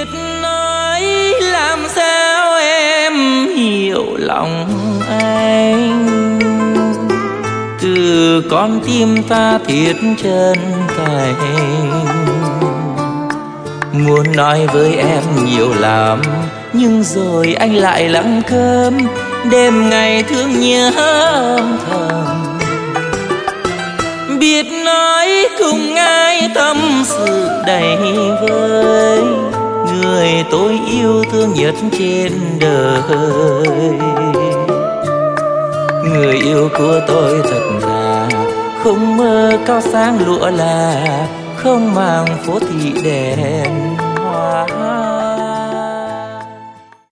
biết nói làm sao em hiểu lòng anh. Từ con tim ta thiết chân thành, muốn nói với em nhiều lắm, nhưng rồi anh lại lặng câm, đêm ngày thương nhớ âm thầm. Biết nói cùng ai tâm sự đầy vơi, người tôi yêu thương nhất trên đời. Người yêu của tôi thật là không mơ cao sáng lụa là, không màng phố thị đèn